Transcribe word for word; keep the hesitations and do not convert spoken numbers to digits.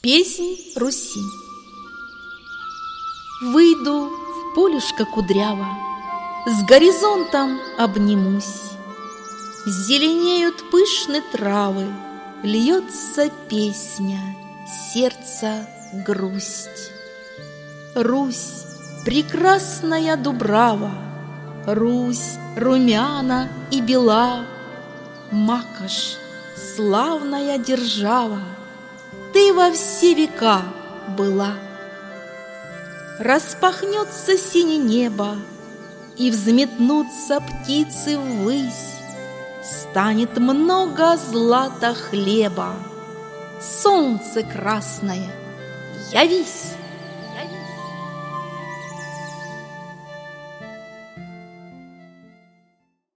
Песнь Руси. Выйду в полюшко кудряво, с горизонтом обнимусь. Зеленеют пышные травы, льется песня, сердца грусть. Русь, прекрасная дубрава, Русь, румяна и бела, Макаш, славная держава, ты во все века была. Распахнется синее небо, и взметнутся птицы ввысь, станет много злата хлеба, солнце красное, явись!